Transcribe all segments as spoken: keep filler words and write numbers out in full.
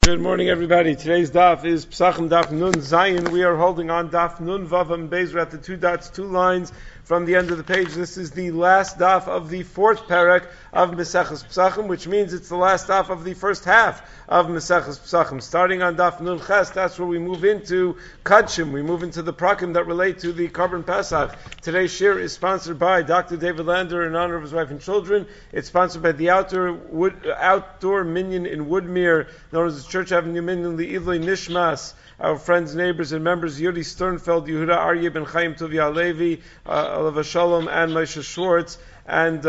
Good morning, everybody. Today's daf is Pesachim Daf Nun Zayin. We are holding on daf Nun Vavam Beis. We're at the two dots, two lines from the end of the page. This is the last daf of the fourth parak of Maseches Pesachim, which means it's the last daf of the first half of Maseches Pesachim. Starting on daf Nun Ches, that's where we move into Kadshim. We move into the prakim that relate to the Korban Pesach. Today's shir is sponsored by Doctor David Lander in honor of his wife and children. It's sponsored by the outdoor wood, outdoor minyan in Woodmere, known as the Church Avenue Minyan Li'iloi Nishmas. Our friends, neighbors, and members, Yuri Sternfeld, Yehuda Aryeh Ben Chaim Tovia Levi, uh, Alav Shalom, and Moshe Schwartz, and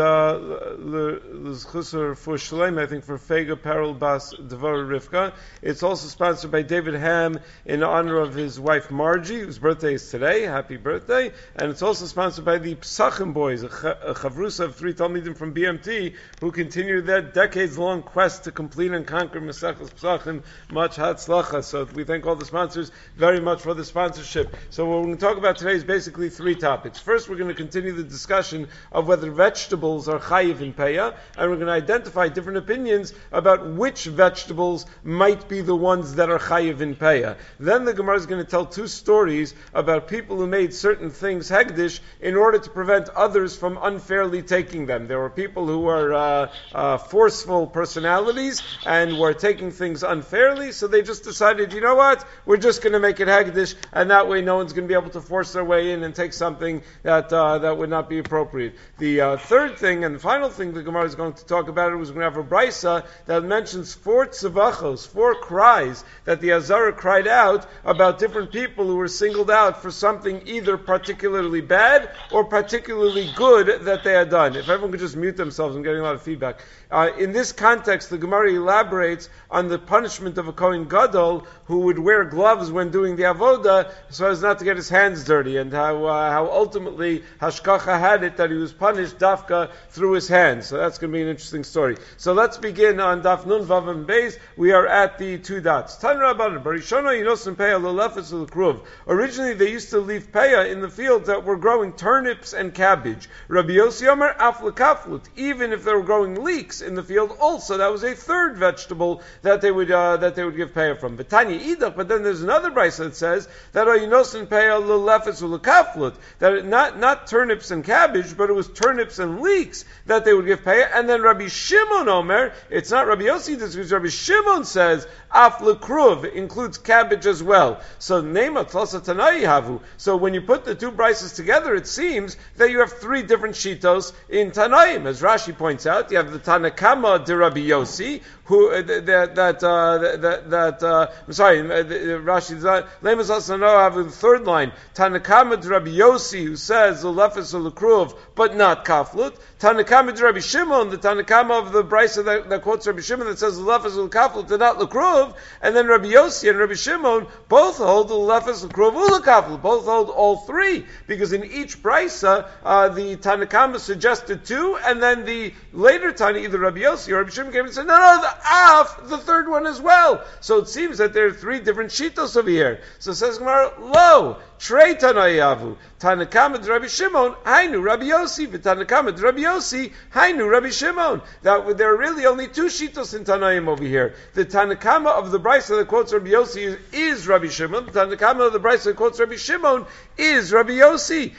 L'Chusar for Shalem, I think for Fega Perel Bas Devar Rivka. It's also sponsored by David Ham in honor of his wife Margie, whose birthday is today. Happy birthday. And it's also sponsored by the Pesachim Boys, a chavrusa of three Talmidim from B M T, who continue their decades-long quest to complete and conquer Maseches Pesachim. Much hatzlacha. So we thank all the sponsors very much for the sponsorship. So what we're going to talk about today is basically three topics. First, we're going to continue the discussion of whether vegetables are chayiv in peah, and we're going to identify different opinions about which vegetables might be the ones that are chayiv in peah. Then the Gemara is going to tell two stories about people who made certain things hegdish in order to prevent others from unfairly taking them. There were people who were uh, uh, forceful personalities and were taking things unfairly, so they just decided, you know what, we're just going to make it hegdish, and that way no one's going to be able to force their way in and take something that uh, that would not be appropriate. The uh, third thing and the final thing the Gemara is going to talk about it was going to have a brisa that mentions four tzavachos, four cries that the Azara cried out about different people who were singled out for something either particularly bad or particularly good that they had done. If everyone could just mute themselves, I'm getting a lot of feedback. Uh, in this context, the Gemara elaborates on the punishment of a Kohen Gadol who would wear gloves when doing the avoda so as not to get his hands dirty, and how uh, how ultimately Hashkacha had it that he was punished dafka through his hands. So that's going to be an interesting story. So let's begin on Daf Nun Vav and Beis. We are at the two dots. Tan Rabbanan, Barishona Yinosim Peah Lelefes L'Kruv. Originally, they used to leave peah in the fields that were growing turnips and cabbage. Rabbi Yossi Omer Af L'Kaflut. Even if they were growing leeks in the field, also that was a third vegetable that they would uh, that they would give peah from. V'tanya Idach. But then there's another brisa that says that Yinosim Peah Lelefes L'Kaflut. That it, not not turnips and cabbage, but it was turnips and leeks that they would give peah. And then Rabbi Shimon Omer, it's not Rabbi Yossi, this is Rabbi Shimon says, Af L'Kruv includes cabbage as well. So Nema Tlasa Tanai Havu. So when you put the two brises together, it seems that you have three different shitos in Tanaim. As Rashi points out, you have the Tanakama de Rabbi Yossi, who uh, that that uh, that that uh, I'm sorry, uh, Rashi does not. Lemas also know have the third line Tanakama de Rabbi Yossi, who says L'Lefes L'Kruv, but not kaflut. Tanakama de Rabbi Shimon, the Tanakama of the brisa that, that quotes Rabbi Shimon that says L'Lefes L'Kaflut and not L'Kruv, and then Rabbi Yossi and Rabbi Shimon both hold L'Lefes L'Kruv L'Kaflut, both hold all three, because in each brisa uh, the Tanakama suggested two, and then the later Tana, either Rabbi Yossi or Rabbi Shimon came and said, no, no, the Af, the third one as well. So it seems that there are three different shitos over here. So it says Gemara, lo, Trei Tanayavu, Tanakama de Rabbi Shimon, Hainu Rabbi Yossi, V'Tanakama de Rabbi Yossi, Hainu Rabbi Shimon. That there are really only two shitos in Tanaim over here. The Tanakama of the brisa that quotes Rabbi Yossi is, is Rabbi Shimon. The Tanakama of the brisa that quotes Rabbi Shimon is Rabbi Yossi.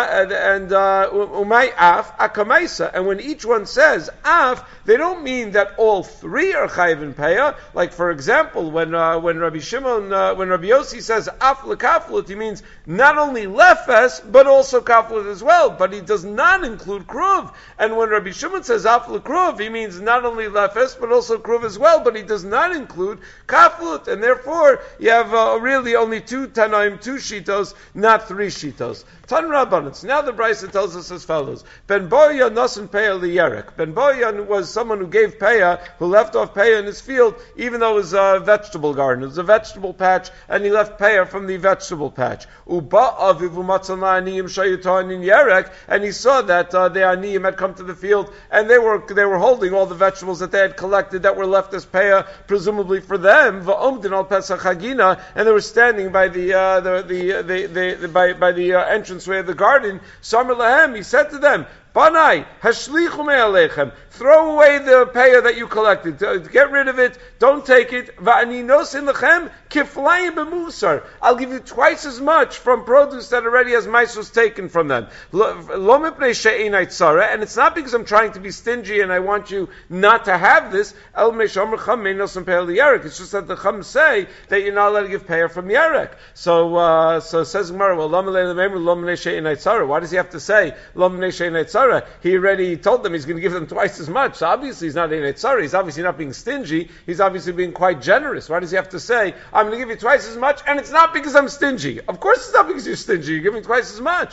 And Umay Af, Akamaisa. And when each one says Af, they don't mean that all three are chayiv in peah. Like for example, when uh, when Rabbi Shimon, uh, when Rabbi Yossi says Af L'Kaflut, he means not only lefes, but also kaflut as well, but he does not include kruv. And when Rabbi Shimon says af l'kruv, he means not only lefes, but also kruv as well, but he does not include kaflut. And therefore, you have uh, really only two tanaim, two shitos, not three shitos. Tan Rabbanan. Now the brisa tells us as follows: Ben Boya nosen peah liyerek. Ben Boya was someone who gave peah, who left off peah in his field, even though it was a vegetable garden, it was a vegetable patch, and he left peah from the vegetable patch. Uba avivu matzana aniyim shayutan in yerek, and he saw that uh, the aniyim had come to the field, and they were they were holding all the vegetables that they had collected that were left as peah, presumably for them. Va'omdin al pesach hagina, and they were standing by the uh, the, the, the, the, the by by the uh, entrance way of the garden. Samar lahem, he said to them, Banai, hashlichu me'alechem. Throw away the payah that you collected. Get rid of it. Don't take it. Va'ani nosin lechem kiflayim b'musar. I'll give you twice as much from produce that already has maisos taken from them. Lo mipnei she'einai tzara, and it's not because I'm trying to be stingy and I want you not to have this. El meishomer cham meinosim payah liyarek. It's just that the chum say that you're not allowed to give payah from yarek. So, uh, so says Gemara, well, why does he have to say He already told them he's going to give them twice as much. So obviously he's not in Eitzara. He's obviously not being stingy. He's obviously being quite generous. Why does he have to say, I'm going to give you twice as much, and it's not because I'm stingy? Of course it's not because you're stingy. You're giving twice as much.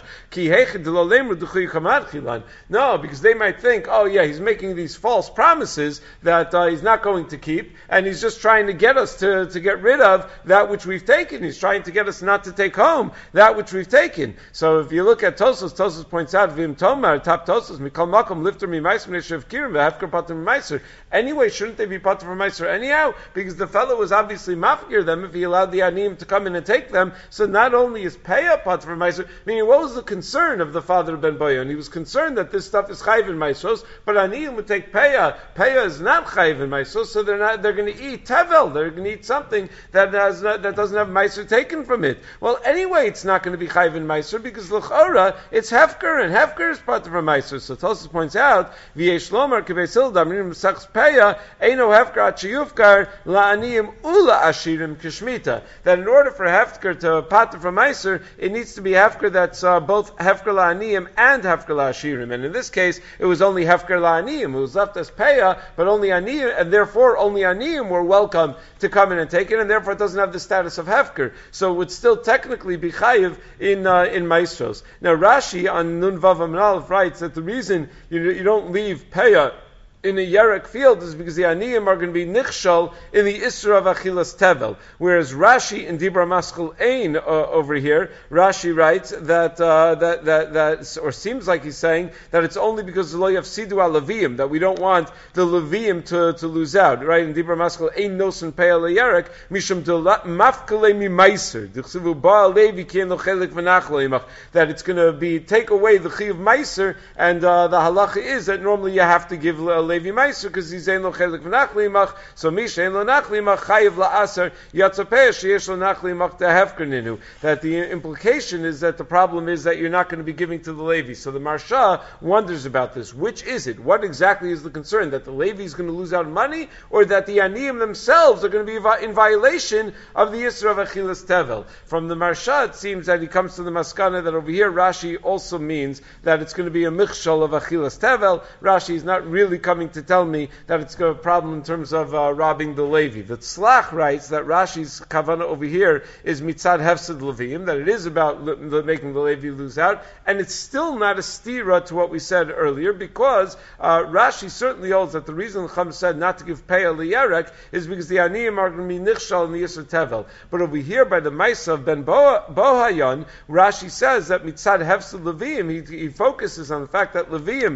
No, because they might think, oh yeah, he's making these false promises that uh, he's not going to keep, and he's just trying to get us to, to get rid of that which we've taken. He's trying to get us not to take home that which we've taken. So if you look at Tosos, Tosos points out, Vim Tomar, top Tosos, Mikal Makom, Lifter Mi Meiser, Neshev Kirim, Vehefker Pater Mi Meiser. Anyway, shouldn't they be Pater Mi Meiser anyhow? Because the fellow was obviously mafkir them if he allowed the Anim to come in and take them. So not only is Peah Pater Mi Meiser, meaning what was the concern of the father of Ben Boyan? He was concerned that this stuff is Chayv in Meisos, but Anim would take Peah. Peah is not Chayv in Meisos, so they're not, they're going to eat Tevel. They're going to eat something that has not, that doesn't have Meiser taken from it. Well, anyway, it's not going to be Chayv in Meiser because L'chora, it's Hefker, and Hefker is part of a Meiser. So Tosus points out, V'yesh Lomar K'veisil Damrim Sachs Peya Eino Hefker Achiyufkar La'aniyim Ula Ashirim Kishmita. That in order for Hefker to part of a Meiser, it needs to be Hefker that's uh, both Hefker La'aniyim and Hefker La'ashirim. And in this case, it was only Hefker La'aniyim. It was left as Peya, but only Aniyim, and therefore only Aniyim were welcome to come in and take it, and therefore it doesn't have the status of Hefker. So it would still technically be Chayiv in uh, in Maestros. Now Rashi on Nun Vav Amnalef writes that the reason you, you don't leave Peah in a Yerek field is because the Aniyim are going to be Nichshal in the Isra of Achilas Tevel. Whereas Rashi in Dibra Maskal Ein uh, over here, Rashi writes that, uh, that, that, that, or seems like he's saying that it's only because of Lo Yafsidu Al-Leviim, that we don't want the Leviim to, to lose out. Right? In Dibra Maskal Ein Nosen Peah LeYerek, Mishum Mafkale Mi Meiser, Dichsivu Baal Levi Kien Lo Chelik V'nach Lo Yimach, that it's going to be, take away the Chi of Meiser, and uh, the halacha is that normally you have to give a Levi Meiser because he's ein lo chelik v'nach limach. So mish ein lo nach limach chayiv la'aser yatzapeh sheyesh lo nach limach tehefker ninu. That the implication is that the problem is that you're not going to be giving to the Levi. So the Marsha wonders about this. Which is it? What exactly is the concern? That the Levi is going to lose out money, or that the Aniyim themselves are going to be in violation of the Yisra of Achilas Tevel? From the Marsha, it seems that he comes to the Maskana that over here Rashi also means that it's going to be a michshal of Achilas Tevel. Rashi is not really coming to tell me that it's got a problem in terms of uh, robbing the Levi. The Tzlach writes that Rashi's kavana over here is mitzad hefsed Leviim, that it is about le- le- making the Levi lose out, and it's still not a stira to what we said earlier, because uh, Rashi certainly holds that the reason Chum said not to give Peah Liyerek is because the Aniyim are going to be nichshal in the Yisr Tevel. But over here by the Maisa of Ben Bo- Bohayon, Rashi says that mitzad hefsed Leviim, he, he focuses on the fact that Leviim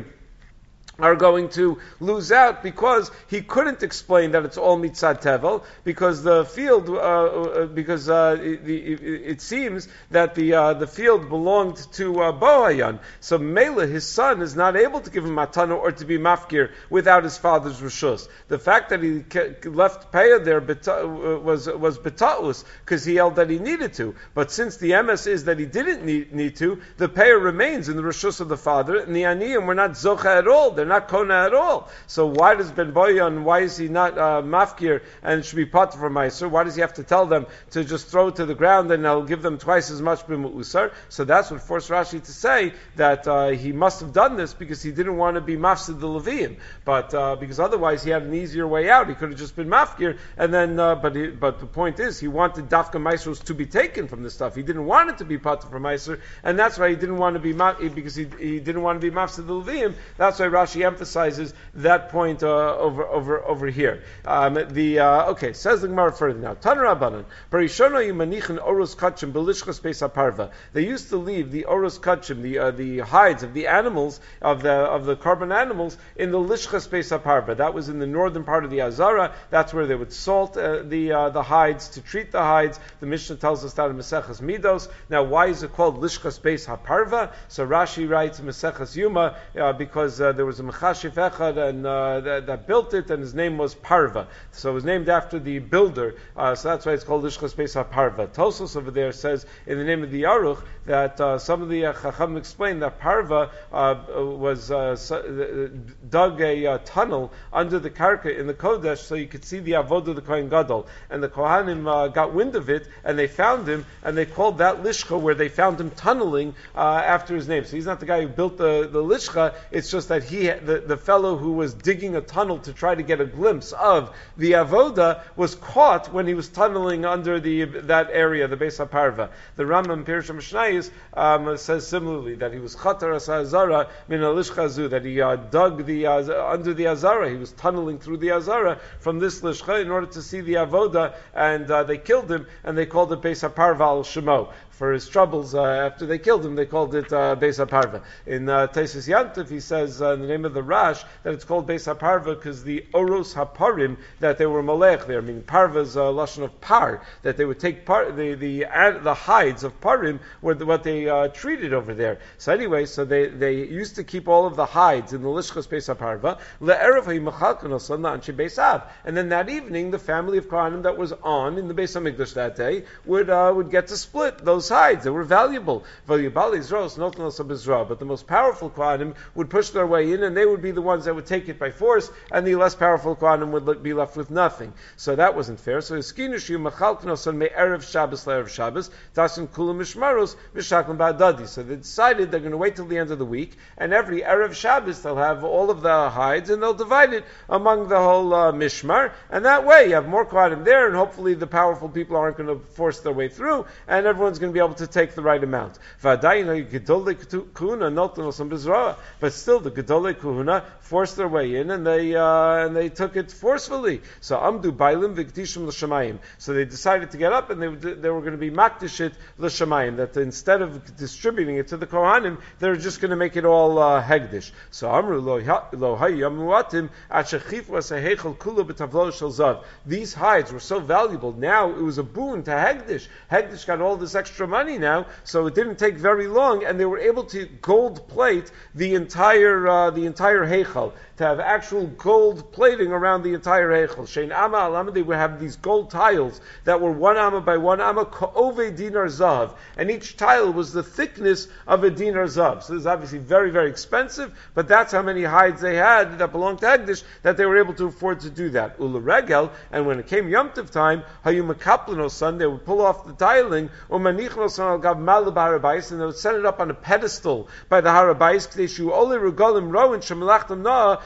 are going to lose out because he couldn't explain that it's all mitzad tevel, because the field, uh, because uh, it, it, it seems that the uh, the field belonged to uh, Bohayan. So Mela, his son, is not able to give him matana or to be mafkir without his father's rishus. The fact that he left Peah there was was betaus because he held that he needed to. But since the M S is that he didn't need, need to, the Peah remains in the rishus of the father, and the aniyim were not zocha at all. They're not kona at all. So why does Ben Boyan, why is he not uh, mafkir and should be part for Meiser? Why does he have to tell them to just throw it to the ground and I'll give them twice as much b'mu'usar? So that's what forced Rashi to say that uh, he must have done this because he didn't want to be mafsid the Leviim. But uh, because otherwise he had an easier way out. He could have just been mafkir and then, uh, but he, but the point is he wanted dafka Meisers to be taken from this stuff. He didn't want it to be part for Meiser, and that's why he didn't want to be ma- because he, he didn't want to be mafsid the Leviim. That's why Rashi Rashi emphasizes that point uh, over over over here. Um, the uh, okay says the Gemara further now. Tan Rabbanan Barishono Yimanichin Oros Kachim Belishchas Beis HaParva. They used to leave the Oros Kachim, the uh, the hides of the animals of the of the carbon animals in the Lishchas Beis HaParva. That was in the northern part of the Azara. That's where they would salt uh, the uh, the hides to treat the hides. The Mishnah tells us that in Maseches Midos. Now, why is it called Lishchas Beis HaParva? So Rashi writes in Maseches Yuma uh, because uh, there was a Mechashiv Echad and uh, that, that built it, and his name was Parva. So it was named after the builder. Uh, so that's why it's called Lishchas Beis HaParva. Tosos over there says in the name of the Aruch that uh, some of the uh, Chacham explained that Parva uh, was uh, dug a uh, tunnel under the Karka in the Kodesh so you could see the Avodah of the Kohen Gadol. And the Kohanim uh, got wind of it, and they found him, and they called that Lishcha, where they found him tunneling uh, after his name. So he's not the guy who built the, the Lishcha, it's just that he, the, the fellow who was digging a tunnel to try to get a glimpse of the Avodah was caught when he was tunneling under the that area, the Beis HaParva. The Rambam Pirush HaMishnayos um, says similarly that he was Chatar Azara min Lishcha Zu, that he uh, dug the uh, under the Azara, he was tunneling through the Azara from this Lishcha in order to see the Avodah, and uh, they killed him, and they called it Beis HaParva al Shemo. For his troubles uh, after they killed him, they called it uh, Beis HaParva. In uh, Taisus Yantif, he says uh, in the name of the Rash that it's called Beis HaParva because the Oros HaParim, that they were Malech there, meaning Parva's uh, lashon of par, that they would take par, the the uh, the hides of Parim were the, what they uh, treated over there. So anyway, so they, they used to keep all of the hides in the Lishchas Beis HaParva, le'erev ha'imachalkan osan la'anshei Beis Av. And then that evening, the family of Kohanim that was on in the Beis HaMikdash that day would uh, would get to split those hides. They were valuable. But the most powerful Kohanim would push their way in, and they would be the ones that would take it by force, and the less powerful Kohanim would be left with nothing. So that wasn't fair. So So they decided they're going to wait till the end of the week, and every Erev Shabbos they'll have all of the hides, and they'll divide it among the whole uh, Mishmar, and that way you have more Kohanim there, and hopefully the powerful people aren't going to force their way through, and everyone's going to be able to take the right amount. But still, the Gedolei Kuhuna forced their way in, and they uh, and they took it forcefully. So Amdu Bailim V'Gdishim L'Shamayim. So they decided to get up, and they they were going to be Makdishit L'Shamayim. That instead of distributing it to the Kohanim, they were just going to make it all uh, Hegdish. So Amru Lo Hayyamuatim Achachif was a Heichel Kula B'Tavlo Shel Zav. These hides were so valuable. Now it was a boon to Hegdish. Hegdish got all this extra money now, so it didn't take very long, and they were able to gold plate the entire uh, the entire heichal, to have actual gold plating around the entire heichal. Shein ama alama, they would have these gold tiles that were one amma by one amma, ka'ove dinar zav, and each tile was the thickness of a dinar zav. So this is obviously very, very expensive, but that's how many hides they had that belonged to Hegdish that they were able to afford to do that. Ula regel, and when it came Yom Tov time, hayu mekaplino son, they would pull off the tiling, umanichno son al gav malab harabais, and they would set it up on a pedestal by the harabais, k'deshu ole regalim roin shemelachtam na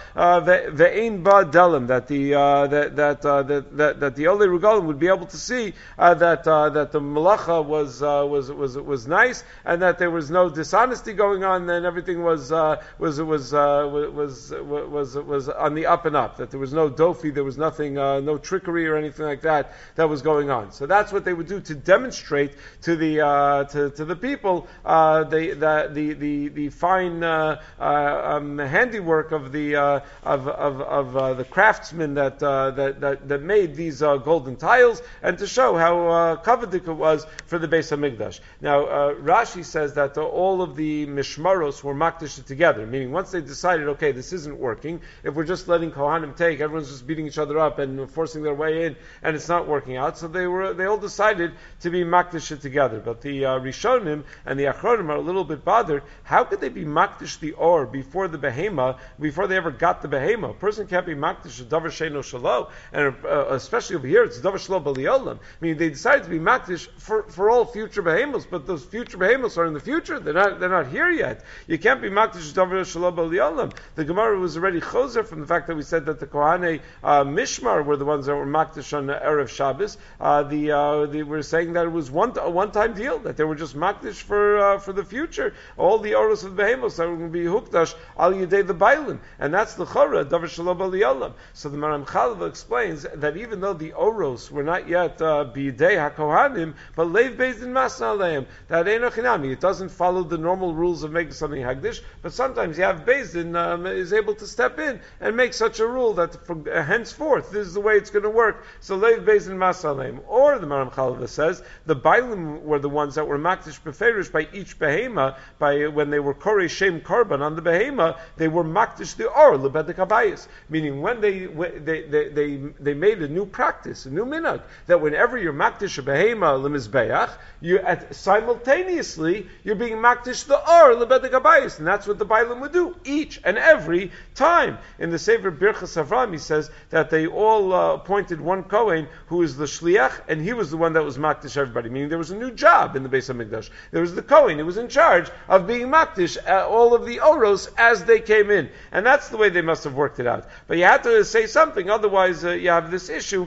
ve'ein ba delim, that the uh, that that, uh, that that that the ole regalim would be able to see uh, that uh, that the malacha was uh, was was was nice, and that there was no dishonesty going on, and everything was uh, was was uh, was was was on the up and up. That there was no dofi, there was nothing, uh, no trickery or anything like that that was going on. So that's what they would do to demonstrate to the uh, to, to the people uh, the, the the the the fine uh, uh, um, handiwork of the uh, of of, of uh, the craftsmen that, uh, that that that made these uh, golden tiles, and to show how uh, kavadik it was for the Beis Hamikdash. Now uh, Rashi says that uh, all of the mishmaros were makdish together, meaning once they decided, okay, this isn't working, if we're just letting Kohanim take, everyone's just beating each other up and forcing their way in, and it's not working out, so they were they all decided to be makdish together. But the uh, Rishonim and the Achronim are a little bit bothered. How could they be makdish the or before the behema, before they ever got the behema. A person can't be makdish a davar sheino shalo, and uh, especially over here, it's davar shalo b'liolam. I mean, they decided to be makdish for, for all future behemos, but those future behemos are in the future. They're not they're not here yet. You can't be makdish davar shalo b'liolam. The Gemara was already choser from the fact that we said that the Kohanei uh, Mishmar were the ones that were makdish on Erev Shabbos. Uh, the uh, they were saying that it was one a one time deal, that they were just makdish for uh, for the future. All the oros of the behemos that were going to be hukdash al yedei the bailim, and that's the chora davar shelo b'liyalam. So the Maram Chalva explains that even though the oros were not yet uh, b'yedei hakohanim, but leiv beis din masna aleim, that eino chinami, it doesn't follow the normal rules of making something hagdish, but sometimes you have beis din um, is able to step in and make such a rule that from uh, henceforth this is the way it's going to work. So leiv beis din masna aleim. Or the Maram Chalva says the bailim were the ones that were makdish beferish by each behema, by when they were korei shem karban on the behema, they were makdish the or lebedek habayis, meaning when they, they they they they made a new practice, a new minhag, that whenever you're makdish a behema lemizbeach, you at simultaneously you're being makdish the or lebedek habayis, and that's what the bailim would do each and every time. In the Sefer Birchas Avram, he says that they all uh, appointed one kohen who is the shliach, and he was the one that was makdish everybody. Meaning there was a new job in the Beis Hamikdash. There was the kohen who was in charge of being makdish uh, all of the oros as they came in, and that's the way they must have worked it out. But you had to say something, otherwise uh, you have this issue.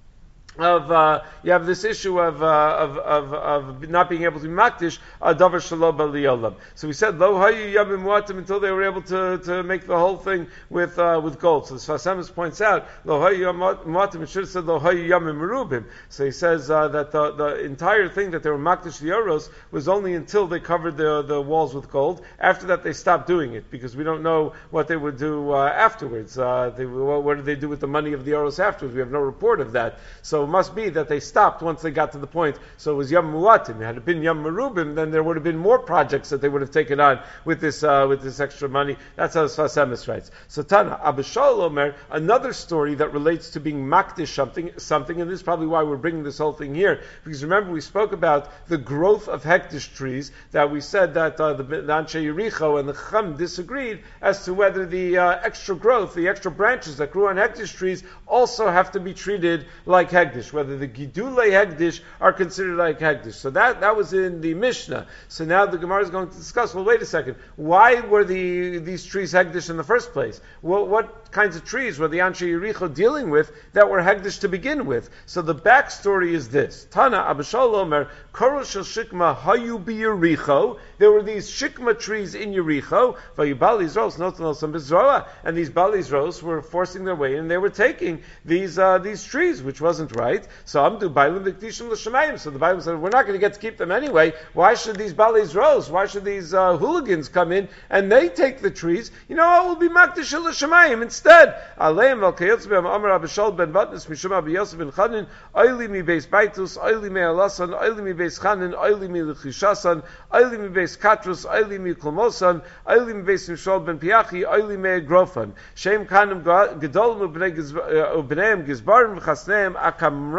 Of uh, you have this issue of, uh, of of of not being able to be makdish a davar shelo b'liolam. So we said lo hayu yamim muatim until they were able to, to make the whole thing with uh, with gold. So the Sfas Emes points out lo hayu muatim. It should have said lo hayu yamim merubim. So he says uh, that the, the entire thing that they were makdish the oros was only until they covered the the walls with gold. After that, they stopped doing it because we don't know what they would do uh, afterwards. Uh, they, what, what did they do with the money of the oros afterwards? We have no report of that. So it must be that they stopped once they got to the point. So it was Yam Muatim. Had it been Yam Merubim, then there would have been more projects that they would have taken on with this uh, with this extra money. That's how Sfas Emes writes. So Tana Abba Shaul Omer, another story that relates to being makdish something, something, and this is probably why we're bringing this whole thing here, because remember we spoke about the growth of hektish trees, that we said that uh, the, the Anshe Yericho and the Chacham disagreed as to whether the uh, extra growth, the extra branches that grew on hektish trees also have to be treated like hektish, whether the Gidulei Hegdish are considered like Hegdish. So that, that was in the Mishnah. So now the Gemara is going to discuss, well, wait a second, why were the these trees Hegdish in the first place? Well, what kinds of trees were the Anshe Yericho dealing with that were Hegdish to begin with? So the backstory is this. Tana Abba Shaul Omer, Korol Shel Shikma Hayu Bi Yericho. There were these Shikma trees in Yericho, Vayibali Zros, Notan Osam Bizroa, and these Bali Zros were forcing their way in, and they were taking these uh, these trees, which wasn't right. So Amdu Bailim V'Kedishim L'Shemayim. So the Bible said, we're not going to get to keep them anyway. Why should these Balis Rose? Why should these uh, hooligans come in and they take the trees? You know what? We'll be Makdish L'Shemayim instead. Aleim Val Kayotz B'Am Amar Abishal Ben Batnis Mishum Abi Yosef Ben Chanin Oili Mi Beis Baitus Oili Mi Alasan Oili Mi Beis Chanin Oili Mi L'Chishasan Oili Mi Beis Katrus Oili Mi Klomosan Oili Mi Beis Mishal Ben Piachi Oili Mi Grofan Shem Kanim Gedolim Ubneim Gizbarim V'Chasneim Akam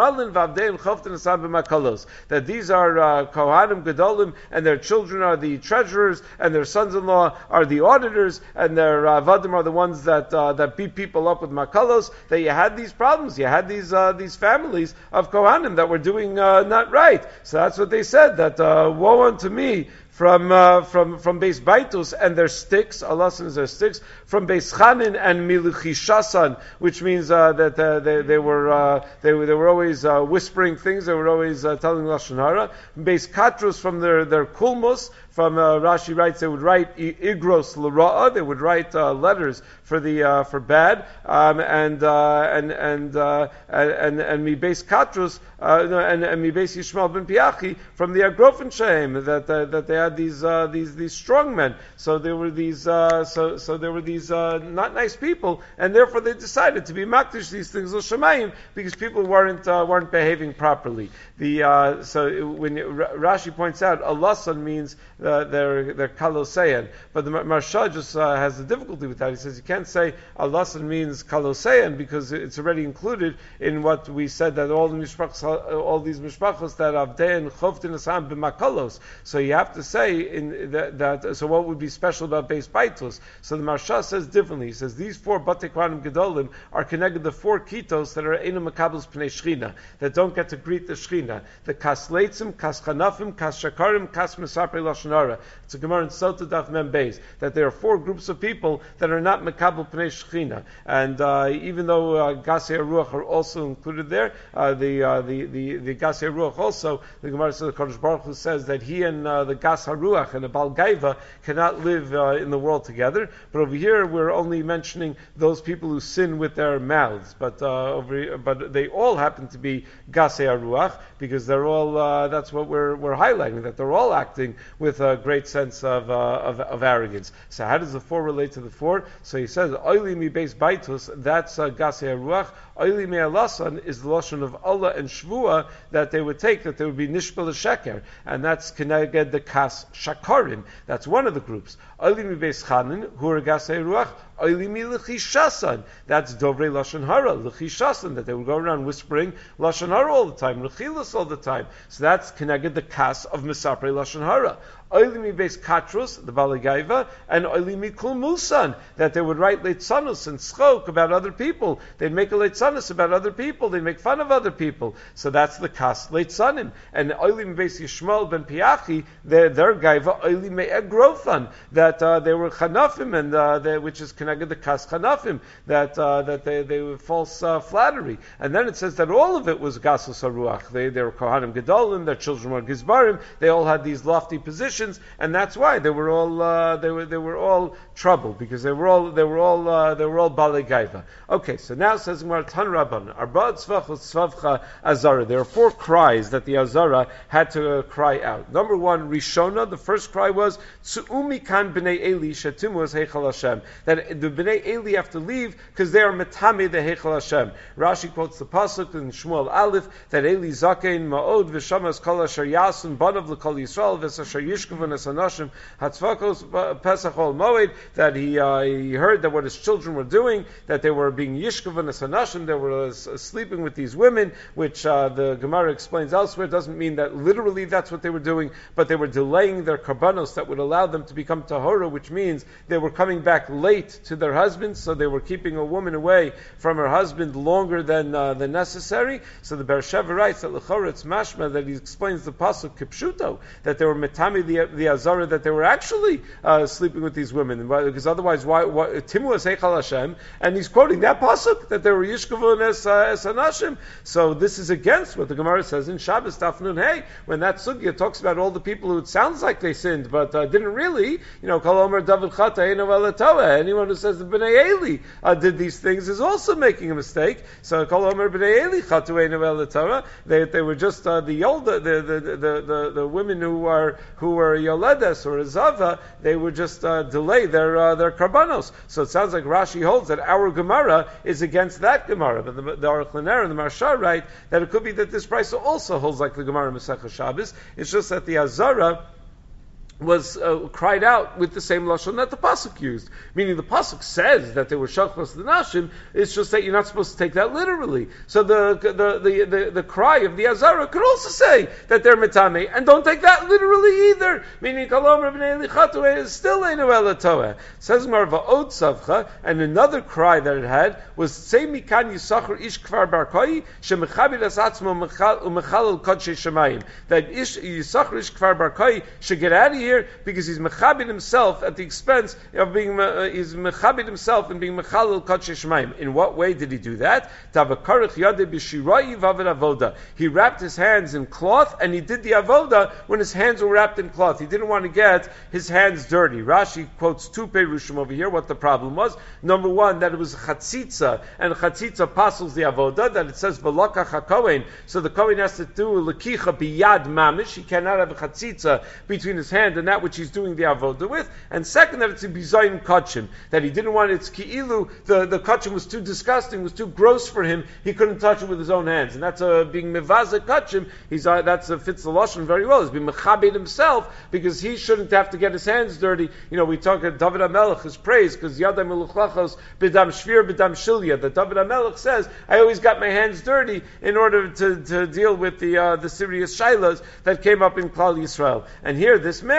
that these are uh, Kohanim Gedolim, and their children are the treasurers, and their sons-in-law are the auditors, and their uh, Vadim are the ones that uh, that beat people up with makalos. That you had these problems, you had these uh, these families of Kohanim that were doing uh, not right. So that's what they said, that uh, woe unto me from uh, from from Beis Baitus and their sticks, Allah is their sticks, from Beis Chanin and Miluchishasan, which means uh, that uh, they they were uh, they were they were always uh, whispering things, they were always uh, telling lashon hara. Beis Katrus from their their kulmus. From uh, Rashi writes, they would write igros l'ra'a. They would write uh, letters for the uh, for bad, um, and uh, and and uh, and and mi beis katrus uh, and and mi beis Yishmael ben Piachi from the Agrofen Shehem, that uh, that they had these uh, these these strong men. So there were these uh, so so there were these uh, not nice people, and therefore they decided to be makdish these things l'shamayim because people weren't uh, weren't behaving properly. The uh, so when Rashi points out, alasan means Uh, they're they're kaloseyan, but the Marsha just uh, has a difficulty with that. He says you can't say alasan means kaloseyan because it's already included in what we said, that all the mishpachos, all these mishpachos that avdein choftin asam b'makalos. So you have to say in that, that so what would be special about Beis Baitos? So the Marsha says differently. He says these four Batei Kohanim Gedolim are connected to four kitos that are Einu Makabels Pnei Shechina, that don't get to greet the Shechina. The Kas Leitzim, Kas Chanafim, Kas Shakarim, Kas Mesapei Lashon Hara. It's a Gemara in Sota Daf Mem Beis, that there are four groups of people that are not Makabel Pnei Shechina. And uh, even though uh, Gasei Ruach are also included there, uh, the, uh, the the the Gasei Ruach also, the Gemara says the Kodesh Baruch Hu says that he and uh, the Gas HaRuach and the Bal Gaiva cannot live uh, in the world together. But over here we're only mentioning those people who sin with their mouths. But uh, over but they all happen to be Gasei HaRuach because they're all. Uh, that's what we're we're highlighting, that they're all acting with a great sense of uh, of, of arrogance. So how does the four relate to the four? So he says Oili mi beis baitus. That's uh, Gasei HaRuach. Oili mi alasan is the lashon of Allah and Shvua that they would take, that they would be nishbal sheker, and that's keneged the kas shakarim. That's one of the groups. Oili mi beis chanin, who are Gasei HaRuach. Oili mi lechishasan. That's dovrei lashon hara, lechishasan, that they would go around whispering lashon hara all the time, lechilas all the time. So that's keneged the kas of misapre lashon hara. Oilimi beis katrus, the Balagaiva, and oilimi kul musan, that they would write leitzanos and schok about other people. They'd make a leitzanos about other people. They'd make fun of other people. So that's the kas leitzanim. And oilimi beis Yishmael ben Piachi, their, their gaiva, oilimi egrofan, that uh, they were chanafim, and uh, they, which is connected the kas chanafim, that uh, that they, they were false uh, flattery. And then it says that all of it was gasus haruach. They, they were kohanim gedolim, their children were gizbarim, they all had these lofty positions, and that's why they were all uh, they were they were all trouble, because they were all they were all uh, they were all balei gaiva. Okay, so now it says Gemara Tan Rabban Arba Tzvach Tzvavcha Azara. There are four cries that the Azara had to uh, cry out. Number one, Rishona. The first cry was Tzuumi kan b'nei Eli shetimu es Heichal Hashem. That the b'nei Eli have to leave because they are metame the Heichal Hashem. Rashi quotes the pasuk in Shmuel Aleph that Eli zakein ma'od v'shamas kol asher yasun banav l'kol Yisrael v'asher yishkavun es anashim hatzvakos pesach ol moed, that he uh, he heard that what his children were doing, that they were being yishkavun es anashim, they were uh, sleeping with these women, which uh, the Gemara explains elsewhere doesn't mean that literally that's what they were doing, but they were delaying their karbanos that would allow them to become tahora, which means they were coming back late to their husbands, so they were keeping a woman away from her husband longer than uh, than necessary. So the Beresheva writes that l'chora it's mashma, that he explains the pasuk kipshuto, that they were metami the the azara, that they were actually uh, sleeping with these women, because otherwise why, why timu es heichal Hashem, and he's quoting that pasuk that they were yishkavun es uh, es anashim. So this is against what the Gemara says in Shabbos Daf Nun Hey, when that sugya talks about all the people who it sounds like they sinned but uh, didn't really. You know, Kol Omer David Chata Eino Elatoa. Anyone who says the Bnei Eli uh, did these things is also making a mistake. So Kol Omer Bnei Eli Chatu Eino Elatoa. They they were just uh, the older the the, the the the the women who are who were Yoledes or Zava. They would just uh, delay their uh, their karbanos. So it sounds like Rashi holds that our Gemara is against that Gemara, but the, the Aruch LaNer and the Marsha write that it could be that this price also holds like the Gemara Masechah Shabbos. It's just that the Azara was uh, cried out with the same lashon that the pasuk used, meaning the pasuk says that they were shachos the nashim. It's just that you're not supposed to take that literally. So the the the the, the cry of the Azara could also say that they're metame, and don't take that literally either. Meaning kalom rabnei lichatu is still einu elatoah. Says Marva Od Savcha, and another cry that it had was say mikan yisachar ish kvar barkoi shemechabed as atzmo umechalel kodshei shemayim, that ish yisachar ish kvar barkoi should get out of here because he's mechabed himself at the expense of being uh, he's mechabed himself and being mechalel kodshei shemayim. In what way did he do that? Tavakarich yade b'shiroi v'aved avoda. He wrapped his hands in cloth and he did the avoda when his hands were wrapped in cloth. He didn't want to get his hands dirty. Rashi quotes two perushim over here. What the problem was? Number one, that it was chatzitza, and chatzitza passes the avoda. That it says v'lakach hakohen, so the kohen has to do lekicha biyad mamish. He cannot have a chatzitza between his hand and that which he's doing the avoda with. And second, that it's a bizayin kachim, that he didn't want it. It's ki'ilu, the the kachim was too disgusting, was too gross for him. He couldn't touch it with his own hands, and that's a being mevaza kachim. He's uh, that's a fits the lashon very well. He's being mechabed himself because he shouldn't have to get his hands dirty. You know, we talk at David HaMelech is praised because yadai meluchlachos b'dam shvir b'dam shilya. That David HaMelech says, I always got my hands dirty in order to, to deal with the uh, the serious shailas that came up in Klal Yisrael. And here, this man,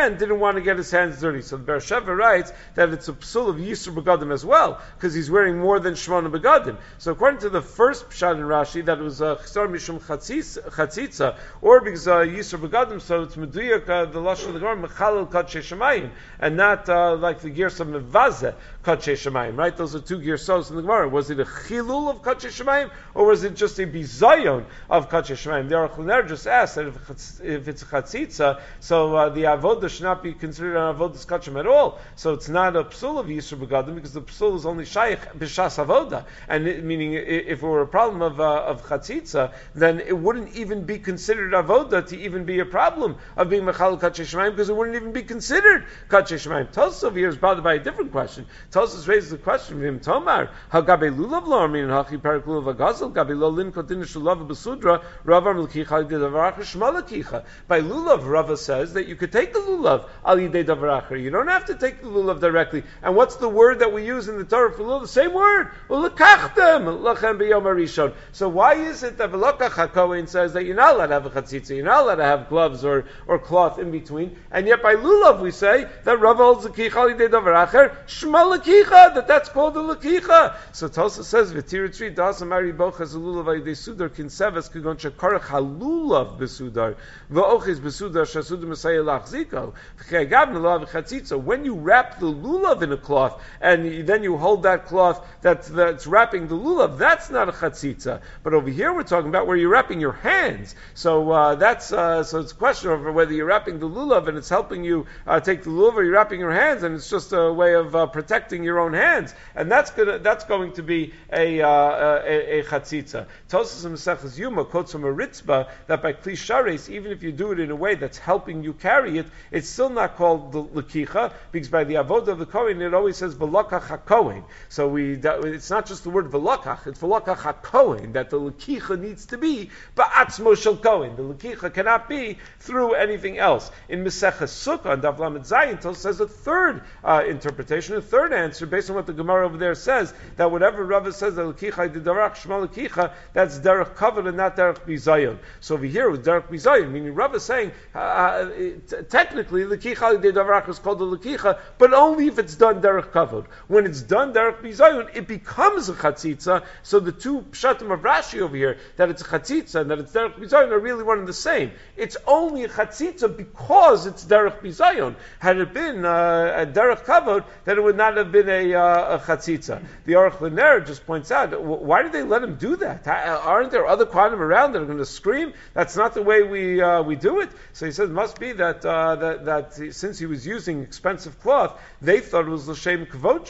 hand didn't want to get his hands dirty. So the Beersheva writes that it's a psul of Yisur Begadim as well, because he's wearing more than Shmona Begadim. So according to the first Pshat in Rashi, that it was a Chsar Mishum Chatzitza, or because uh, Yisur Begadim, so it's Meduyak, uh, the Lashon of the Gemara, Mechalel Kadshe Shemayim, and not uh, like the Gersa Mevazeh Kadshe Shemayim, right? Those are two Gersos in the Gemara. Was it a Chilul of Kadshe Shemayim, or was it just a Bizayon of Kadshe Shemayim? The Aruch LaNer just asked that if it's, if it's a Chatzitza, so uh, the Avodah should not be considered an Avodah Kachim at all. So it's not a Psul of Yisur Begadim, because the Psul is only Shaykh B'Shas Avodah, and it, meaning if it were a problem of uh, of Chatzitza, then it wouldn't even be considered Avodah to even be a problem of being Mechal Kadshe Shemayim, because it wouldn't even be considered Kadshe Shemayim. Tosos over here is bothered by a different question. Tosos raises the question from him, Tomar, Hagabe Lulav Lo Armin Hachi Perak Lulav Agazel, Gabe Lo Lin Kotin Shulav Besudra, Ravar Melkicha Davarach Shmalakicha. By Lulav, Rava says that you could take the Lulav Al Yidei Davarach. You don't have to take the Lulav directly. And what's the word that we use in the Torah for Lulav? The same word. Ulakachtem Lachem B'Yom HaRishon. So why is it that Velokach HaKohen says that you're not allowed to have a chatzitza, you're not allowed to have gloves or, or cloth in between, and yet by Lulav we say that Rava holds the Kicha Al Yidei Davaracher, Shma Lakicha, that that's called the Lakicha. So Tosa says, V'tiritzri Dasa Mari Bochas Lulav Al Yidei Sudar Kinseves Kigon Shekarach HaLulav Besudar V'ochis Besudar Shasudu Messiah Lachziko V'chayagavna Lulav Chatzitza. When you wrap the Lulav in a cloth, and then you hold that cloth that's, that's wrapping the Lulav, that's not a Chatzitza. But over here we're talking about where you're wrapping your hands. So uh, that's uh, so it's a question of whether you're wrapping the Lulav and it's helping you uh, take the Lulav, or you're wrapping your hands and it's just a way of uh, protecting your own hands. And that's gonna that's going to be a uh, a, a Chatzitza. Tosas Maseches Yuma quotes from a Ritzba that by Kli Shares, even if you do it in a way that's helping you carry it, it's still not called the Lakicha, because by the Avodah of the Kohen it always says Velokach HaKohen. So we that, it's not just the word Velokach, it's Velokach HaKohen, that the Lakicha needs to be Ba'atzmo Shel Kohen. The Lakicha cannot be through anything else. In Maseches Sukkah, and Daf Lamed Zayin, Tos says a third uh, interpretation, a third answer, based on what the Gemara over there says, that whatever Rava says that Lakicha Didarach Shma Lakicha, that's Derech Kavod and not Derech Bizayon. So over here with Derech Bizayon, meaning Rava is saying uh, it, technically Lakicha Didarach is called the Lakicha, but only if it's done Derech Kavod. When it's done Derech Bizayon, it becomes a Chatzitza. So the two pshatim of Rashi over here, that it's a Chatzitza and that it's Derech Bizayon, are really one and the same. It's only a Chatzitza because it's Derech Bizayon. Had it been uh, a Derech Kavod, then it would not have been a, uh, a Chatzitza. The Aruch LaNer just points out, why did they let him do that? Aren't there other Kohanim around that are going to scream? That's not the way we uh, we do it. So he says it must be that uh, that, that he, since he was using expensive cloth, they thought it was l'shem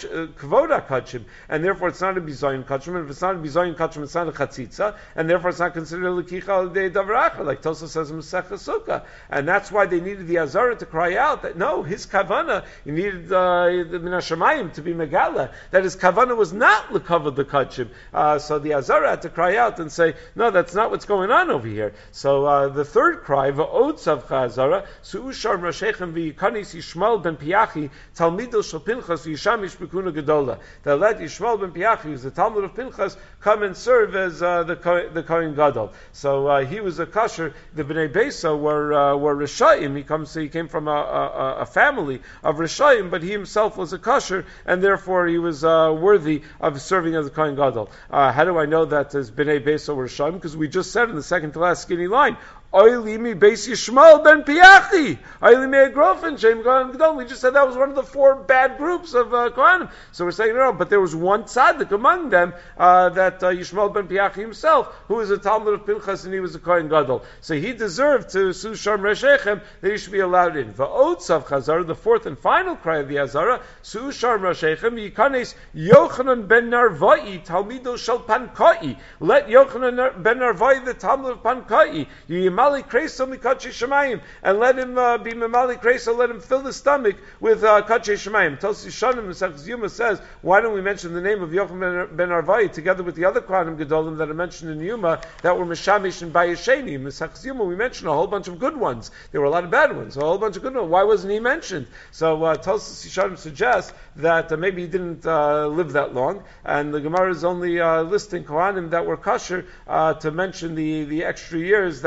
kvoda kachim, and therefore it's not a bizayin kachim. And if it's not a bizayin kachim, it's not a chatzitza, and therefore it's not considered a lekicha al dei davaracha, like Tosa says in Masechah Sukkah. And that's why they needed the Azara to cry out that no, his kavana, he needed uh, the min hashamayim to be megala, that his kavana was not lekavod the kachim. Uh, so the Azara had to cry out and say, no, that's not what's going on over here. So uh, the third cry, va'od savcha Azara, su'ushar rashechem v'yikanis Yishmael ben Piachi, talmidel shel Pinchas v'yishamish b'kuna gedola. That let Yishmael ben Piachi, who's the Talmud of Pinchas, come and serve as uh, the the Kohen Gadol. So uh, he was a kosher. The Bnei Besa were uh, were Rishayim. He comes. He came from a, a, a family of Rishayim, but he himself was a kosher, and therefore he was uh, worthy of serving as a Kohen Gadol. Uh, how do I know that as Bnei Besa were Rishayim? Because we just said in the second to last skinny line, Oili mi beis Yishmael ben Piachi. Oili mi a girlfriend, Shem Kohen Gadol. We just said that was one of the four bad groups of uh, Kohanim. So we're saying no, but there was one tzaddik among them uh, that uh, Yishmael ben Piachi himself, who was a Talmud of Pinchas, and he was a Kohen Gadol. So he deserved to su Sharm Reshechem that he should be allowed in. Va'otzav Chazara, the fourth and final cry of the Azara, su Sharm Reshechem yikanes Yochanan ben Narvai Talmido shel Pankoi. Let Yochanan ben Narvai, the Talmud of Pankoi, Yimali Kreisel mikachi Shemayim, and let him uh, be Mimali Kreisel, let him fill the stomach with uh, Kachi Shemayim. Tosi Shanim Masechus Yuma says, why don't we mention the name of Yochanan ben Narvai together with the other Kohanim Gedolim that are mentioned in Yuma that were Meshamish and Bayesheni? In Masechus Yuma we mentioned a whole bunch of good ones. There were a lot of bad ones, a whole bunch of good ones. Why wasn't he mentioned? So uh, Tosi Shanim suggests that uh, maybe he didn't uh, live that long, and the Gemara is only uh, listing Kohanim that were kosher uh, to mention the, the extra years that were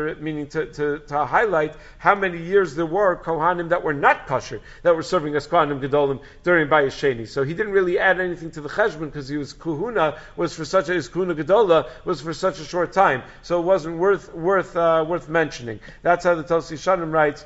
for meaning to, to, to highlight how many years there were Kohanim that were not kosher, that were serving as Kohanim Gedolim during Bayis Sheni. So he didn't really add anything to the Cheshbon because he was Kuhuna, was for such a, his Kuhuna Gedola was for such a short time. So it wasn't worth, worth, uh, worth mentioning. That's how the Tosi Shanim writes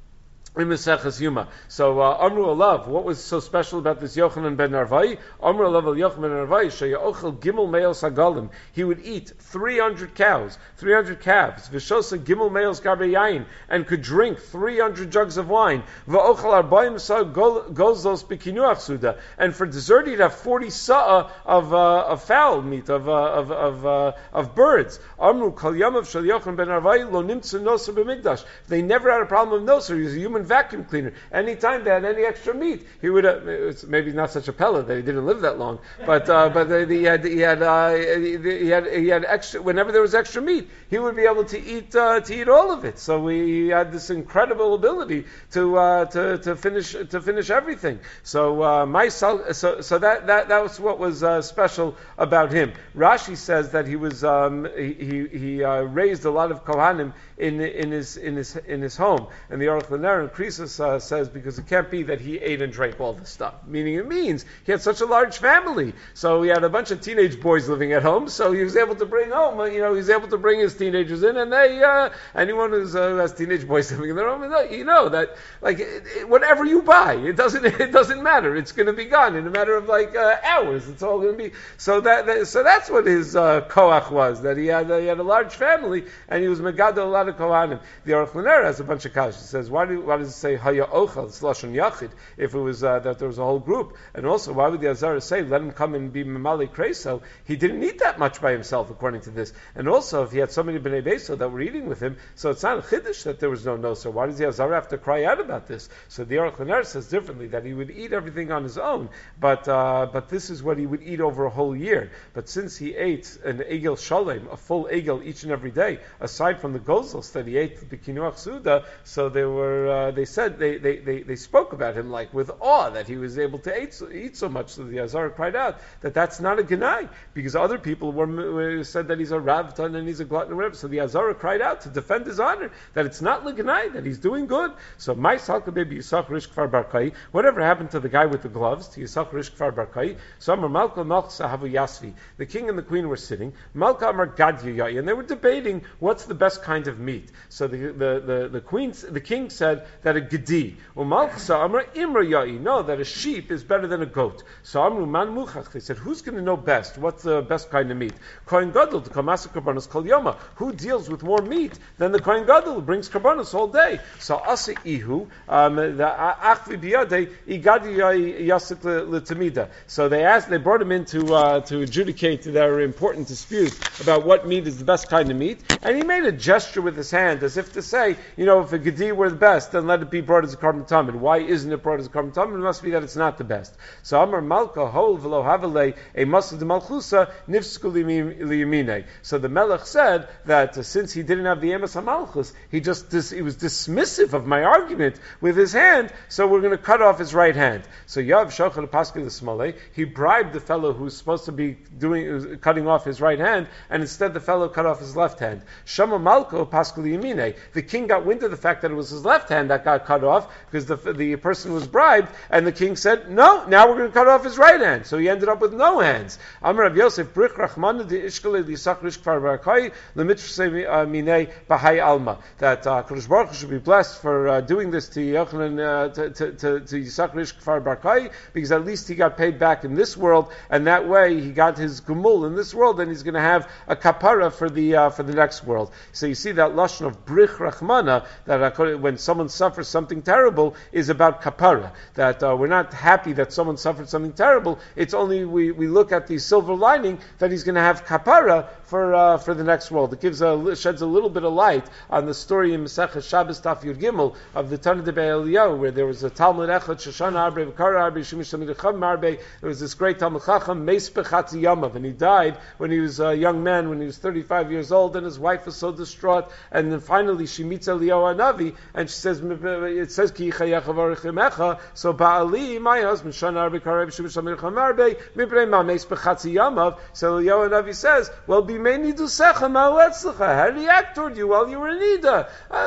in Maseches Yuma. So uh, Amru Alav, what was so special about this Yochanan ben Narvai? Amru Alav al Yochanan ben Narvai, Sheya'ochel Gimel Meos Hagalim. He would eat three hundred cows, three hundred calves, Vishosa Gimel Meos Gabe Yain, and could drink three hundred jugs of wine. Va'ochel Arbaim Sa Gozos Bekinuach Suda. And for dessert, he'd have forty sa'ah of, uh, of fowl meat, of, uh, of, of, uh, of birds. Amru Kal Yamav Shal Yochanan ben Narvai, Lo Nimtzu Noser B'Migdash. They never had a problem with Noser. He was a human vacuum cleaner. Anytime they had any extra meat, he would. Uh, it's maybe not such a pellet that he didn't live that long, but uh, but uh, he had he had, uh, he had he had extra. Whenever there was extra meat, he would be able to eat uh, to eat all of it. So he had this incredible ability to uh, to to finish to finish everything. So uh, my so so that that that was what was uh, special about him. Rashi says that he was um, he he, he uh, raised a lot of Kohanim in in his in his in his home, and the Aruch LaNer and Krisus uh, says because it can't be that he ate and drank all this stuff. Meaning it means he had such a large family, so he had a bunch of teenage boys living at home, so he was able to bring home, you know, he was able to bring his teenagers in, and they uh, anyone who's, uh, who has teenage boys living in their home, you know that like it, it, whatever you buy, it doesn't it doesn't matter. It's going to be gone in a matter of like uh, hours. It's all going to be so that, that so that's what his uh, koach was, that he had uh, he had a large family and he was megadol a lot of kohanim. The Aruch LaNer has a bunch of kash. He says, why do why does it say haya ochel? It's lashon yachid. If it was uh, that there was a whole group, and also why would the Azara say let him come and be memali kreso? He didn't eat that much by himself, according to this. And also, if he had so many bnei beso that were eating with him, so it's not a chiddush that there was no noser. Why does the Azara have to cry out about this? So the Aruch LaNer says differently, that he would eat everything on his own, but uh, but this is what he would eat over a whole year. But since he ate an egel shalem, a full egel each and every day, aside from the gozels that he ate the kinuach suda, so they were uh, they said they, they, they, they spoke about him like with awe that he was able to eat so, eat so much. So the Azara cried out that that's not a genai, because other people were, were said that he's a ravtan and he's a glutton or whatever. So the Azara cried out to defend his honor that it's not legenai, that he's doing good. So my salka baby Yisach Rish Kfar Barkai, whatever happened to the guy with the gloves, to Yisach Rish Kfar Barkai? So Amar Malka Malch Sahavu Yasvi, the king and the queen were sitting. Malka Amar Gadya Yai, and they were debating what's the best kind of meat. So the the the, the queen, the king said that a gedi. Umalchsa Amar Imra Yai, no, that a sheep is better than a goat. So Amru Man Muchach, they said, who's going to know best? What's the best kind of meat? Kohen Gadol to Kamasa Karbanos Kol Yoma. Who deals with more meat than the Kohen Gadol who brings Karbanos all day? So Asa Ihu, um, the Achvi Biyade, Igadi Yasik L'Tamida. So they asked, they brought him in to uh, to adjudicate their important dispute about what meat is the best kind of meat, and he made a gesture with his hand as if to say, you know, if a gedi were the best, then let it be brought as a carbon tamid. Why isn't it brought as a carbon tamid? It must be that it's not the best. So Amar Malka hol v'lo havale a musad de malchusa nifsku liyamine. So the Melech said that uh, since he didn't have the emes hamalchus, he just dis- he was dismissive of my argument with his hand. So we're going to cut off his right hand. So Yav Shochad Paskil Smale, he bribed the fellow who's supposed to be doing cutting off his right hand, and instead the fellow cut off his left hand. Shama Malko Paskil Yamine. The king got wind of the fact that it was his left hand that got cut off because the the person was bribed, and the king said, "No, now we're going to cut off his right hand." So he ended up with no hands. Amar Rav Yosef Brich Rachmana de Ishkale Lisach Rish Kfar Barakai Lemitzvei Minei Bahai Alma. That uh, Kodesh Baruch Hu should be blessed for uh, doing this to Yochanan uh, to to to, to Yisach Rish Kfar Barakai, because at least he got paid back in this world, and that way he got his gumul in this world, and he's going to have a kapara for the uh, for the next world. So you see that lashon of Brich Rachmana, that uh, when someone suffers something terrible, is about kapara. That uh, we're not happy that someone suffered something terrible. It's only we, we look at the silver lining that he's going to have kapara for uh, for the next world. It gives a sheds a little bit of light on the story in Masechah Shabbos Taf Yud Gimel of the Tana de Be'eliyahu, where there was a Talmud Echad Shoshana Arbe V'Kara Arbe Shemish Tamid Chacham Arbe. There was this great Talmud Chacham Meis Bechatzi Yamav, and he died when he was a young man, when he was thirty-five years old, and his wife was so distraught. And then finally she meets Eliyahu Hanavi, and she says, "Mivnei it says ki chayecha v'arichimecha. So Ba'ali, my husband, shanar b'karev shubishamir chamarbe miprei mames b'chatzi yamav. So Eliyahu Navi says, well, b'mei nidusecha ma'aletzlecha. How did he act toward you while you were in nida?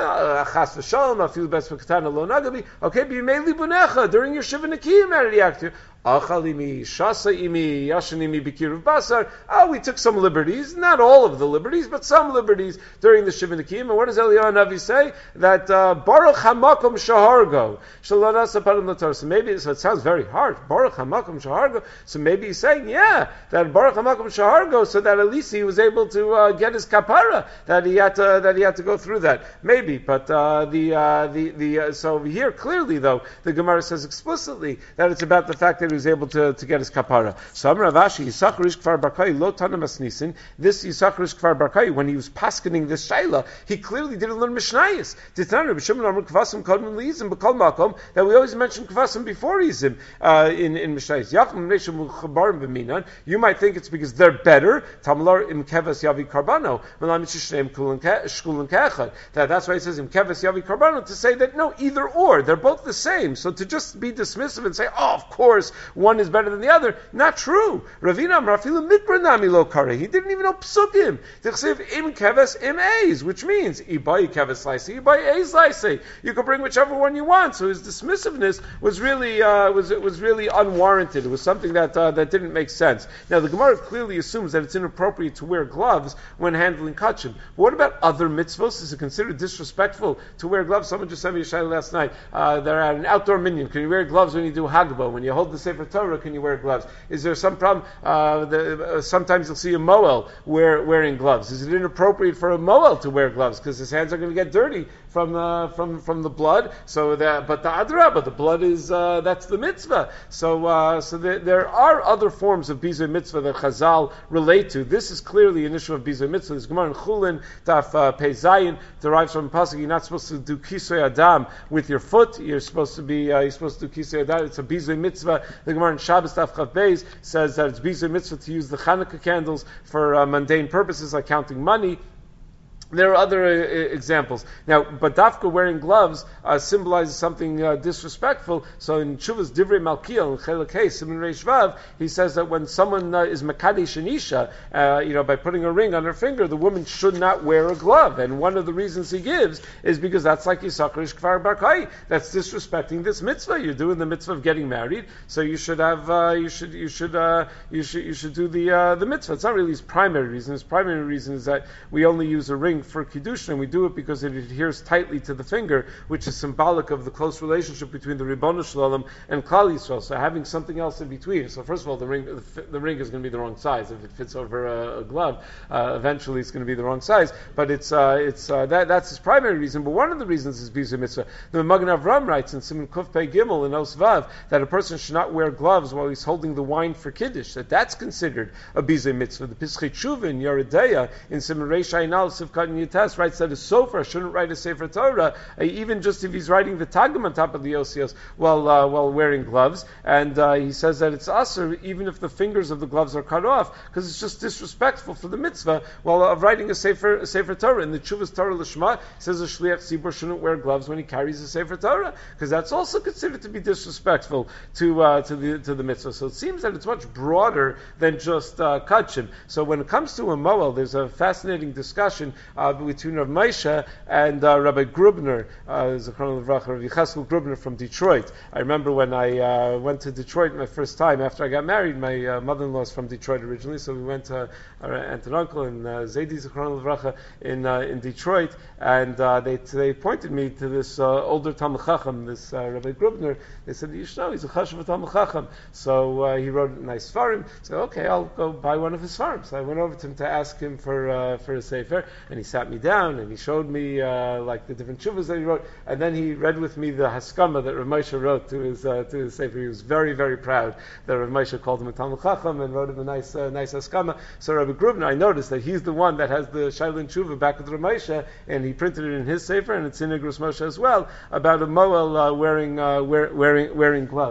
Chas v'shalom, afil bes v'katana lo nagabi. Okay, b'mei libunecha during your shiva nekiyim. How did he act to you? Achalimi, shasaimi, yashanimi, bikiruv basar. Oh, we took some liberties, not all of the liberties, but some liberties during the Shiva Nekiim. And what does Eliyahu Navi say? That uh, Baruch Hamakom Shahargo. Shalanas Apadim Lator. So maybe, so it sounds very hard. Baruch Hamakom Shahargo. So maybe he's saying, yeah, that Baruch Hamakom Shahargo, so that at least he was able to uh, get his kapara, that he had to, that he had to go through that. Maybe, but uh, the, uh, the, the, uh, so here clearly though, the Gemara says explicitly that it's about the fact that he was able to, to get his kapara. So Amar Ravashi, Yisachar Ish Kfar Barkai, Lo Tanam Asnisin, this Yisachar Ish Kfar Barkai, when he was paskening this Shaila, he clearly didn't learn Mishnayos. Ditanu, B'Shimon Amar Kvasim Kodman Lizim, B'Kol Makom, that we always mention Kvasim before Izim, uh, in, in Mishnayos. Yachim Nesham Chabarim B'Minan, you might think it's because they're better, Tamlar Im Kevas Yavi Karbano, Melam Shishneim Shkulun Kechad, that that's why it says Im Kevas Yavi Karbano, to say that no, either or, they're both the same. So to just be dismissive and say, oh, of course, one is better than the other. Not true. Ravina Rafilu Mikranami Lo Kare. He didn't even know Psukim. Tichsiv Im Keves Im Eis, which means Ibai Keves Laisi, Ibai Eis Laisi. You can bring whichever one you want. So his dismissiveness was really uh, was was really unwarranted. It was something that uh, that didn't make sense. Now the Gemara clearly assumes that it's inappropriate to wear gloves when handling kachim. But what about other mitzvos? Is it considered disrespectful to wear gloves? Someone just sent me a shayla last night. Uh, they're at an outdoor minyan. Can you wear gloves when you do Hagbo? When you hold the Sefer Torah, can you wear gloves? Is there some problem? Uh, the, uh, sometimes you'll see a moel wear, wearing gloves. Is it inappropriate for a moel to wear gloves because his hands are going to get dirty from uh, from from the blood? So that, but the adrabah, the blood is uh, that's the mitzvah. So uh, so there, there are other forms of bizur mitzvah that Chazal relate to. This is clearly an issue of bizur mitzvah. This Gemara in Chulin Daf uh, Pei Zayin derives from a pasuk. You're not supposed to do kisui adam with your foot. You're supposed to be uh, you're supposed to do kisui adam. It's a bizur mitzvah. The Gemara in Shabbos Daf Chav Beis says that it's bizur mitzvah to use the Chanukah candles for uh, mundane purposes like counting money. There are other uh, examples. Now, but Dafka wearing gloves uh, symbolizes something uh, disrespectful. So in Chuvas Divrei Malkiel, in Chelek Hey, Siman Reish Vav, he says that when someone uh, is Mekadesh an Isha, uh, you know, by putting a ring on her finger, the woman should not wear a glove. And one of the reasons he gives is because that's like Yisachar Ish Kfar Barkai. That's disrespecting this mitzvah. You're doing the mitzvah of getting married, so you should have, uh, you should, you should, uh, you should, you should do the uh, the mitzvah. It's not really his primary reason. His primary reason is that we only use a ring for Kiddushin, and we do it because it adheres tightly to the finger, which is symbolic of the close relationship between the Ribono Shalom and Klal Yisrael. So having something else in between. So first of all, the ring the, the ring is going to be the wrong size. If it fits over a, a glove, uh, eventually it's going to be the wrong size. But it's uh, it's uh, that that's his primary reason. But one of the reasons is bizur mitzvah. The Magen Avram writes in Siman Kuf Pei Gimel in Os Vav that a person should not wear gloves while he's holding the wine for Kiddush. That that's considered a bizur mitzvah. The Pischei Tshuva in Yeridea in Siman Reish Ayin Aleph Sivkat and Yitas writes that a sofer shouldn't write a Sefer Torah, uh, even just if he's writing the Targum on top of the Osios while uh, while wearing gloves. And uh, he says that it's asur even if the fingers of the gloves are cut off, because it's just disrespectful for the mitzvah while uh, writing a Sefer, a Sefer Torah. In the Chuvas Torah Lishma, says a Shliach Tzibur shouldn't wear gloves when he carries a Sefer Torah, because that's also considered to be disrespectful to uh, to the to the mitzvah. So it seems that it's much broader than just uh, kachim. So when it comes to a moel, there's a fascinating discussion uh, between Rav Moshe and uh, Rabbi Grubner, uh, Zechron Levrach, Rabbi Cheskel Grubner from Detroit. I remember when I uh, went to Detroit my first time after I got married. My uh, mother-in-law is from Detroit originally, so we went to our aunt and uncle and uh, Zaidi Zechron Levrach in uh, in Detroit, and uh, they they pointed me to this uh, older Talmid Chacham, this uh, Rabbi Grubner. They said, you should know, he's a chashuv Talmid Chacham. So uh, he wrote a nice svarim. So okay, I'll go buy one of his svarim. So I went over to him to ask him for uh, for a sefer, and he sat me down and he showed me uh, like the different shuvas that he wrote, and then he read with me the haskama that Rav Moshe wrote to his uh, to his sefer. He was very very proud that Rav Moshe called him a Talmid Chacham and wrote him a nice uh, nice haskama. So Rabbi Grubner, I noticed that he's the one that has the Shailin Tshuva back with Rav Moshe, and he printed it in his sefer, and it's in Igros Moshe as well, about a moel uh, wearing uh, wear, wearing wearing gloves.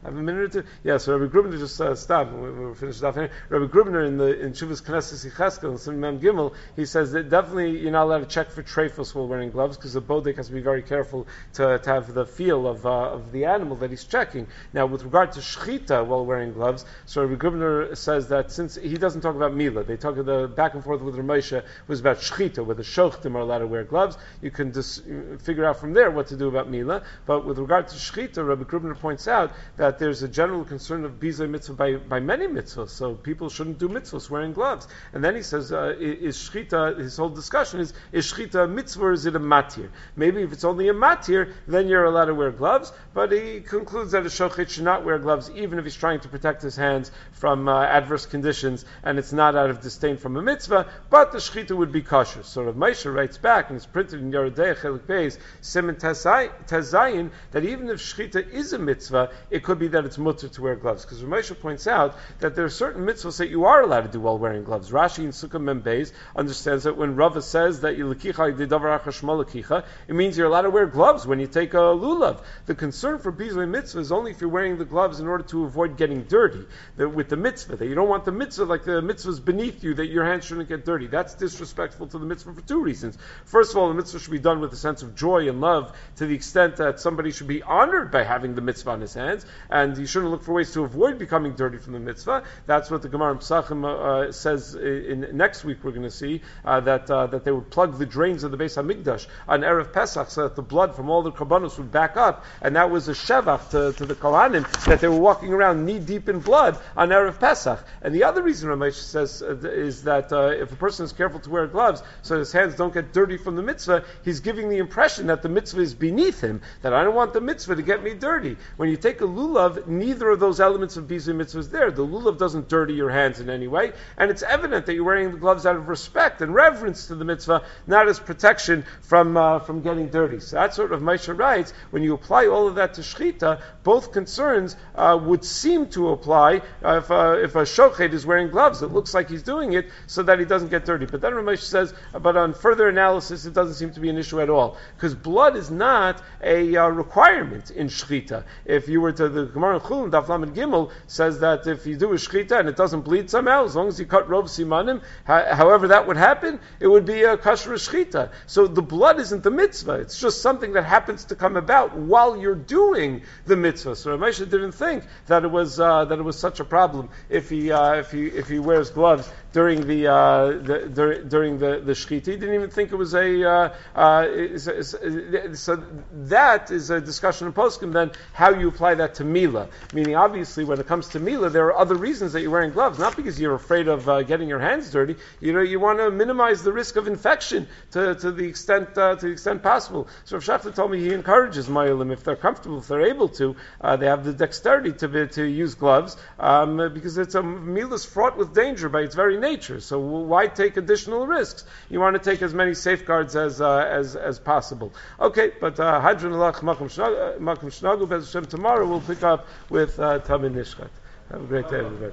Have a minute or two? Yeah, so Rabbi Grubner just uh, stopped. We, we finished off here. Rabbi Grubner in the in Shuvas Knesset Yicheskel in Sim Mem Gimel, he says that definitely you're not allowed to check for trephos while wearing gloves because the bodek has to be very careful to, to have the feel of uh, of the animal that he's checking. Now, with regard to shchita while wearing gloves, so Rabbi Grubner says that since he doesn't talk about mila, they talk the back and forth with Ramesha was about shchita, whether shochtim are allowed to wear gloves. You can dis- figure out from there what to do about mila. But with regard to shchita, Rabbi Grubner points out that there's a general concern of bizay mitzvah by, by many mitzvahs, so people shouldn't do mitzvahs wearing gloves. And then he says, uh, is shchita, his whole discussion is, is shchita a mitzvah or is it a matir? Maybe if it's only a matir, then you're allowed to wear gloves, but he concludes that a shochet should not wear gloves even if he's trying to protect his hands from uh, adverse conditions, and it's not out of disdain from a mitzvah, but the shchita would be kosher. So Rav Moshe writes back, and it's printed in Yerodei Chelik Beis, Siman Tezayin, that even if shchita is a mitzvah, it could be that it's mutter to wear gloves. Because Rav Moshe points out that there are certain mitzvahs that you are allowed to do while wearing gloves. Rashi in Sukkah Mem Beis understands that when Rava says that you lekicha yedidavar achashma lekicha, it means you're allowed to wear gloves when you take a lulav. The concern for bizui mitzvah is only if you're wearing the gloves in order to avoid getting dirty the, with the mitzvah. That you don't want the mitzvah like the mitzvah's beneath you, that your hands shouldn't get dirty. That's disrespectful to the mitzvah for two reasons. First of all, the mitzvah should be done with a sense of joy and love to the extent that somebody should be honored by having the mitzvah on his hands, and you shouldn't look for ways to avoid becoming dirty from the mitzvah. That's what the Gemara in Pesachim uh, says in, in next week. We're going to see uh, that uh, that they would plug the drains of the Beis Hamikdash on Erev Pesach so that the blood from all the korbanos would back up, and that was a shevach to, to the Kohanim that they were walking around knee deep in blood on Erev Pesach. And the other reason Ramesh says uh, is that uh, if a person is careful to wear gloves so his hands don't get dirty from the mitzvah, he's giving the impression that the mitzvah is beneath him, that I don't want the mitzvah to get me dirty. When you take a lulav, neither of those elements of bizui mitzvah is there. The lulav doesn't dirty your hands in any way, and it's evident that you're wearing the gloves out of respect and reverence to the mitzvah, not as protection from uh, from getting dirty. So that's what Rav Moshe writes. When you apply all of that to shchita, both concerns uh, would seem to apply uh, if, uh, if a shochet is wearing gloves. It looks like he's doing it so that he doesn't get dirty. But then Rav Moshe says, but on further analysis, it doesn't seem to be an issue at all, because blood is not a uh, requirement in shchita. If you were to, the Gemara in Chulin, Daf Lamed Gimel says that if you do a shchita and it doesn't bleed somehow, as long as you cut rov simanim, ha- however that would happen, it would be a kosher shchita. So the blood isn't the mitzvah. It's just something that happens to come about while you're doing the mitzvah. So Rav Moshe didn't think that it was uh, that it was such a problem if he uh, if he if he wears gloves during the, uh, the dur- during the the shchita. He didn't even think it was a uh, uh, is, is, is, so that is a discussion in poskim. Then how you apply that to mila, meaning obviously when it comes to mila, there are other reasons that you're wearing gloves, not because you're afraid of uh, getting your hands dirty. You know, you want to minimize the risk of infection to, to the extent uh, to the extent possible. So Rav Shafter told me he encourages mayalim, if they're comfortable, if they're able to, uh, they have the dexterity to be, to use gloves um, because it's a meal is fraught with danger by its very nature. So why take additional risks? You want to take as many safeguards as uh, as as possible. Okay, but Hadron Alach Makom Shnagu Bez Hashem. Tomorrow we'll pick up with uh, Tamin Nishkat. Have a great day, everybody.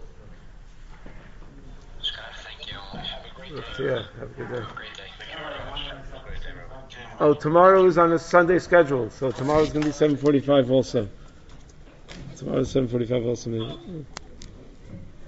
Thank you. Have a great day. Yeah, have a good day. Have a great day. Thank you very much. Have a great day, everyone. Oh, tomorrow is on a Sunday schedule, so tomorrow's going to be seven forty-five also. Tomorrow's seven forty-five also. Maybe.